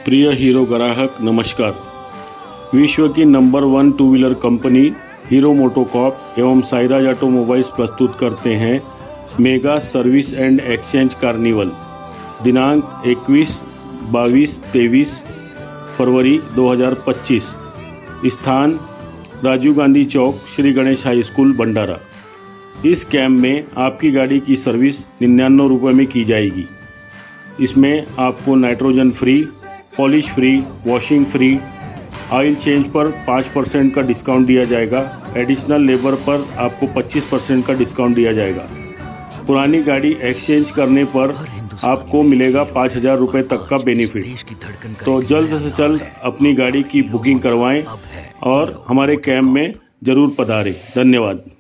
प्रिय हीरो ग्राहक नमस्कार। विश्व की number 1 two wheeler company Hero MotoCorp एवं साइराज ऑटोमोबाइल्स प्रस्तुत करते हैं mega service and exchange carnival. दिनांक 21, 22, 23 फरवरी 2025। स्थान राजीव गांधी चौक, श्री गणेश हाई स्कूल, भंडारा। इस कैंप में आपकी गाड़ी की सर्विस 99 रुपये में की जाएगी। इसमें आपको nitrogen free, polish free, washing free, oil change पर 5% का डिस्काउंट दिया जाएगा। एडिशनल लेबर पर आपको 25% का डिस्काउंट दिया जाएगा। पुरानी गाड़ी एक्सचेंज करने पर आपको मिलेगा 5,000 रुपये तक का बेनिफिट। तो जल्द से जल्द अपनी गाड़ी की बुकिंग करवाएं और हमारे कैंप में जरूर पधारें। धन्यवाद।